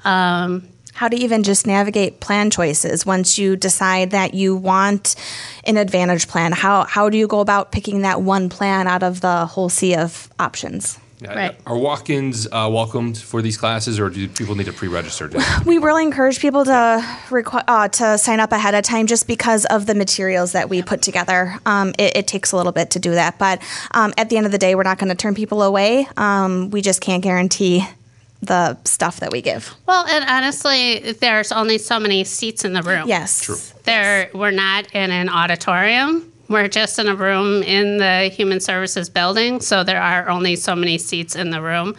um, how to even just navigate plan choices once you decide that you want an Advantage plan. How, how do you go about picking that one plan out of the whole sea of options? Right. Are walk-ins uh, welcomed for these classes, or do people need to pre-register? We really encourage people to requ- uh, to sign up ahead of time just because of the materials that we put together. Um, it, it takes a little bit to do that, but um, at the end of the day, we're not going to turn people away. Um, we just can't guarantee the stuff that we give. Well, and honestly, there's only so many seats in the room. Yes. True. There, we're not in an auditorium. We're just in a room in the Human Services building, so there are only so many seats in the room.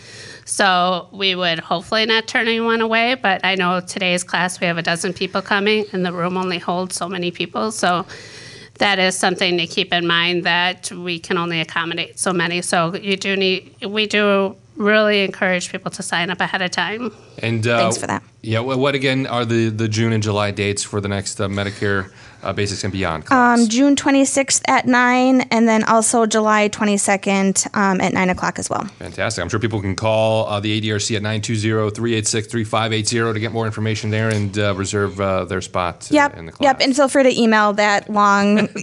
So we would hopefully not turn anyone away, but I know today's class we have a dozen people coming, and the room only holds so many people. So that is something to keep in mind, that we can only accommodate so many. So you do need, we do really encourage people to sign up ahead of time. And uh, thanks for that. Yeah, what again are the, the June and July dates for the next uh, Medicare uh, Basics and Beyond class? Um, June twenty-sixth at nine, and then also July twenty-second um, at nine o'clock as well. Fantastic. I'm sure people can call uh, the A D R C at nine two zero, three eight six, three five eight zero to get more information there and uh, reserve uh, their spot yep. in the class. Yep, and feel free to email that long email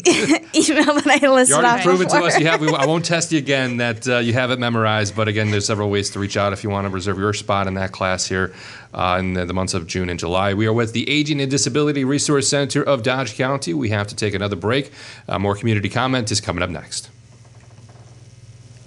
that I listed You already off proven before. to us you have. We, I won't test you again that uh, you have it memorized, but again, there's several ways to reach out if you want to reserve your spot in that class here uh, in the, the months of June and July. We are with the Aging and Disability Resource Center of Dodge County. We have to take another break. Uh, more community comment is coming up next.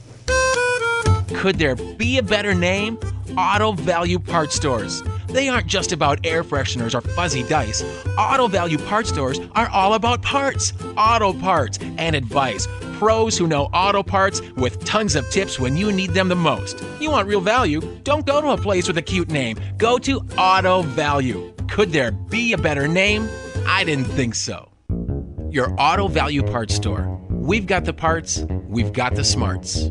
Could there be a better name? Auto Value Parts Stores. They aren't just about air fresheners or fuzzy dice. Auto Value Parts Stores are all about parts, auto parts, and advice. Pros who know auto parts with tons of tips when you need them the most. You want real value? Don't go to a place with a cute name. Go to Auto Value. Could there be a better name? I didn't think so. Your Auto Value Parts Store. We've got the parts, we've got the smarts.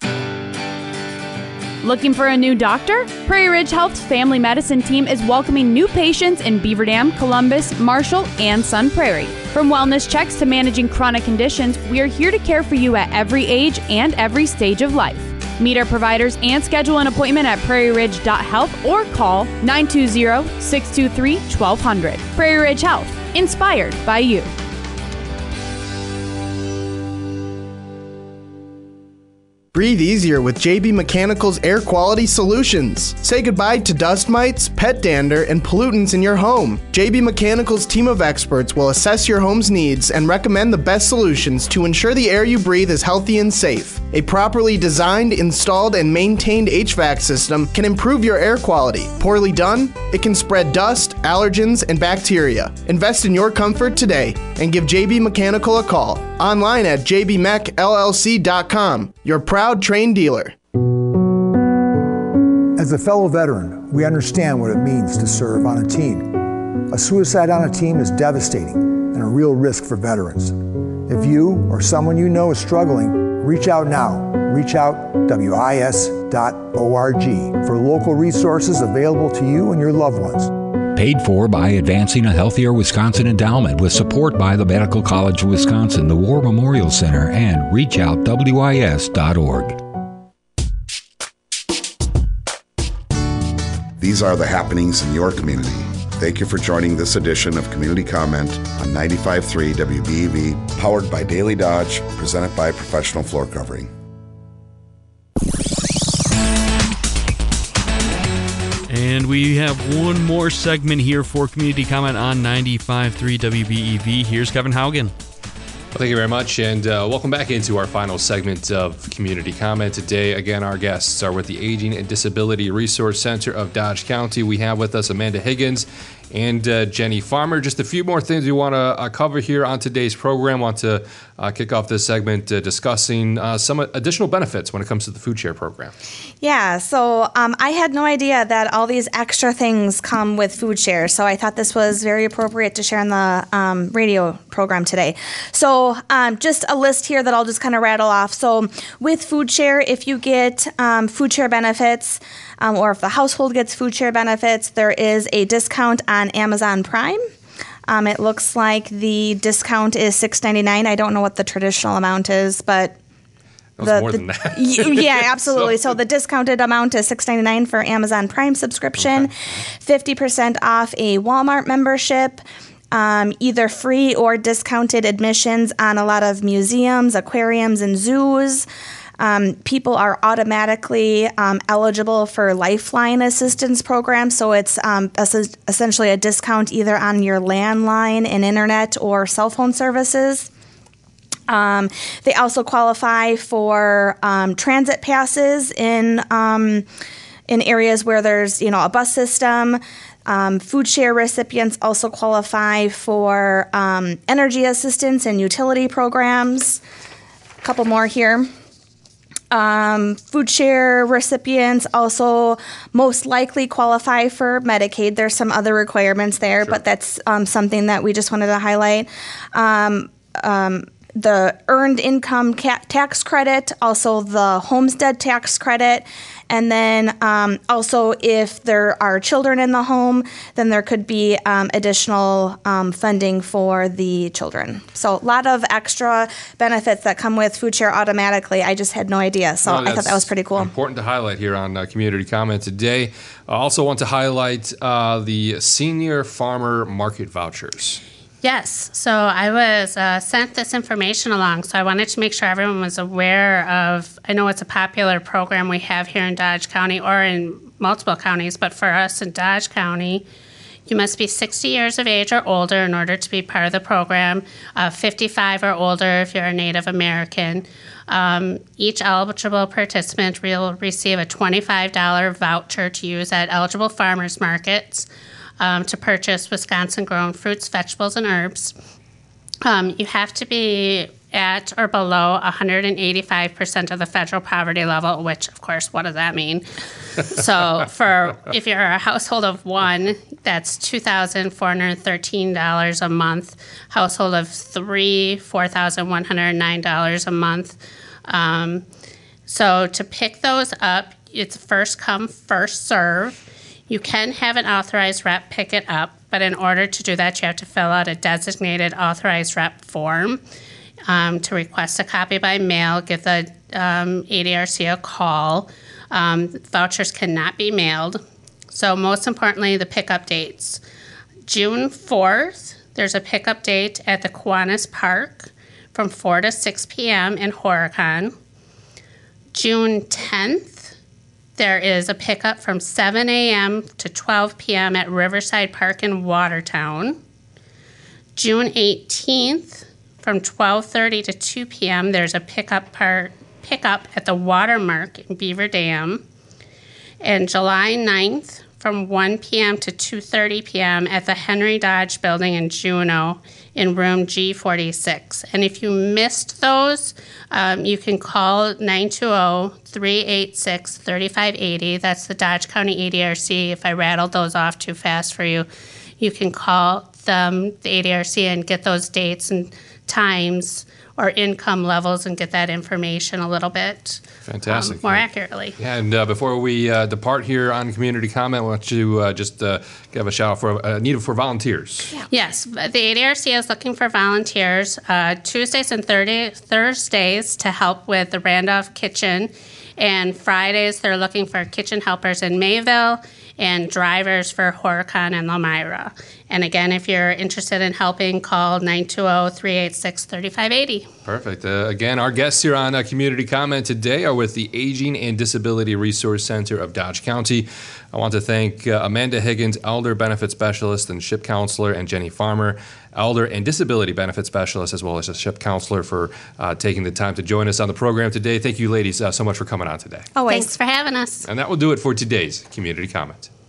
Looking for a new doctor? Prairie Ridge Health's family medicine team is welcoming new patients in Beaver Dam, Columbus, Marshall, and Sun Prairie. From wellness checks to managing chronic conditions, we are here to care for you at every age and every stage of life. Meet our providers and schedule an appointment at prairie ridge dot health or call nine two zero, six two three, one two zero zero. Prairie Ridge Health, inspired by you. Breathe easier with J B Mechanical's air quality solutions. Say goodbye to dust mites, pet dander, and pollutants in your home. J B Mechanical's team of experts will assess your home's needs and recommend the best solutions to ensure the air you breathe is healthy and safe. A properly designed, installed, and maintained H V A C system can improve your air quality. Poorly done, it can spread dust, allergens, and bacteria. Invest in your comfort today and give J B Mechanical a call. Online at j b mech l l c dot com. Your proud trained dealer. As a fellow veteran, we understand what it means to serve on a team. A suicide on a team is devastating and a real risk for veterans. If you or someone you know is struggling, reach out now. Reach out w i s dot org for local resources available to you and your loved ones. Paid for by Advancing a Healthier Wisconsin Endowment with support by the Medical College of Wisconsin, the War Memorial Center, and reach out w i s dot org. These are the happenings in your community. Thank you for joining this edition of Community Comment on ninety-five point three W B E V, powered by Daily Dodge, presented by Professional Floor Covering. And we have one more segment here for Community Comment on ninety-five point three W B E V. Here's Kevin Haugen. Well, thank you very much, and uh, welcome back into our final segment of Community Comment. Today, again, our guests are with the Aging and Disability Resource Center of Dodge County. We have with us Amanda Higgins and uh, Jenny Farmer. Just a few more things we want to uh, cover here on today's program. Want to uh, kick off this segment uh, discussing uh, some additional benefits when it comes to the food share program. Yeah, so um, I had no idea that all these extra things come with food share, so I thought this was very appropriate to share in the um, radio program today. So um, just a list here that I'll just kind of rattle off. So with food share, if you get um, food share benefits, um, or if the household gets food share benefits, there is a discount on Amazon Prime. Um, it looks like the discount is six ninety-nine. I don't know what the traditional amount is, but That's the, more the, than that. yeah, absolutely. So, so the discounted amount is six ninety-nine for Amazon Prime subscription, okay. fifty percent off a Walmart membership, um, either free or discounted admissions on a lot of museums, aquariums, and zoos. Um, people are automatically um, eligible for Lifeline assistance programs, so it's um, es- essentially a discount either on your landline and internet or cell phone services. Um, they also qualify for um, transit passes in um, in areas where there's you know a bus system. Um, food share recipients also qualify for um, energy assistance and utility programs. A couple more here. Um, food share recipients also most likely qualify for Medicaid. There's some other requirements there, sure. but that's um, something that we just wanted to highlight. Um, um, the earned income ca- tax credit, also the homestead tax credit, and then um, also if there are children in the home, then there could be um, additional um, funding for the children. So a lot of extra benefits that come with food share automatically. I just had no idea, so no, I thought that was pretty cool. Important to highlight here on uh, Community Comment today. I also want to highlight uh, the Senior Farmer Market Vouchers. Yes, so I was uh, sent this information along, so I wanted to make sure everyone was aware of, I know it's a popular program we have here in Dodge County or in multiple counties, but for us in Dodge County, You must be sixty years of age or older in order to be part of the program, uh, fifty-five or older if you're a Native American. Um, each eligible participant will receive a twenty-five dollars voucher to use at eligible farmers markets um, to purchase Wisconsin-grown fruits, vegetables, and herbs. Um, you have to be at or below one hundred eighty-five percent of the federal poverty level, which, of course, what does that mean? So for if you're a household of one, that's two thousand four hundred thirteen dollars a month. Household of three, four thousand one hundred nine dollars a month. Um, so to pick those up, it's first come, first serve. You can have an authorized rep pick it up, but in order to do that, you have to fill out a designated authorized rep form. Um, to request a copy by mail, give the um, A D R C a call. Um, vouchers cannot be mailed. So most importantly, the pickup dates. June fourth, there's a pickup date at the Kiwanis Park from four to six p.m. in Horicon. June tenth, there is a pickup from seven a.m. to twelve p.m. at Riverside Park in Watertown. June eighteenth, from twelve thirty to two p.m., there's a pickup part, pickup at the Watermark in Beaver Dam. And July ninth, from one p.m. to two thirty p.m. at the Henry Dodge Building in Juneau in room G forty-six. And if you missed those, um, you can call nine two zero, three eight six, three five eight zero. That's the Dodge County A D R C. If I rattled those off too fast for you, you can call them, the A D R C, and get those dates and times or income levels and get that information a little bit Fantastic. Um, more accurately. Yeah, and uh, before we uh, depart here on Community Comment, I want you to uh, just uh, give a shout out for uh, need for volunteers. Yeah. Yes, the A D R C is looking for volunteers uh, Tuesdays and Thursdays to help with the Randolph Kitchen, and Fridays they're looking for kitchen helpers in Mayville and drivers for Horicon and Elmira. And again, if you're interested in helping, call nine two zero, three eight six, three five eight zero. Perfect. Uh, again, our guests here on uh, Community Comment today are with the Aging and Disability Resource Center of Dodge County. I want to thank uh, Amanda Higgins, Elder Benefit Specialist and SHIP Counselor, and Jenny Farmer, Elder and Disability Benefit Specialist, as well as a SHIP Counselor, for uh, taking the time to join us on the program today. Thank you, ladies, uh, so much for coming on today. Always. Thanks for having us. And that will do it for today's Community Comment.